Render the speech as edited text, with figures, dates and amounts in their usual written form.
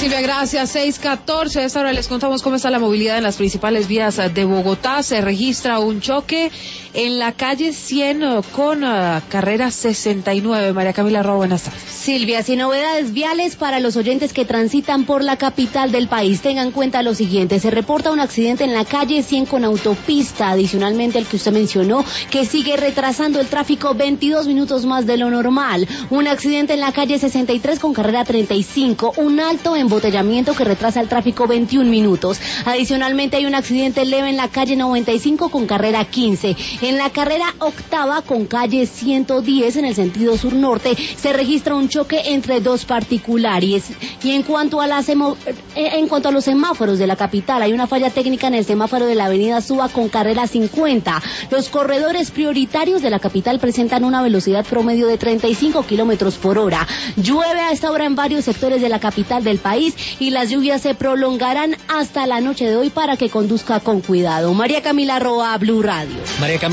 Silvia, gracias. 6:14. A esta hora les contamos cómo está la movilidad en las principales vías de Bogotá. Se registra un choque en la calle 100 con carrera 69. María Camila Roa, buenas tardes. Silvia, sin novedades viales para los oyentes que transitan por la capital del país. Tengan en cuenta lo siguiente: se reporta un accidente en la calle 100 con autopista, adicionalmente al que usted mencionó, que sigue retrasando el tráfico 22 minutos más de lo normal. Un accidente en la calle 63 con carrera 35, un alto embotellamiento que retrasa el tráfico 21 minutos. Adicionalmente hay un accidente leve en la calle 95 con carrera 15. En la carrera octava con calle 110 en el sentido sur-norte se registra un choque entre dos particulares. Y en cuanto a los semáforos de la capital, hay una falla técnica en el semáforo de la avenida Suba con carrera 50. Los corredores prioritarios de la capital presentan una velocidad promedio de 35 kilómetros por hora. Llueve a esta hora en varios sectores de la capital del país y las lluvias se prolongarán hasta la noche de hoy para que conduzca con cuidado. María Camila Roa, Blue Radio.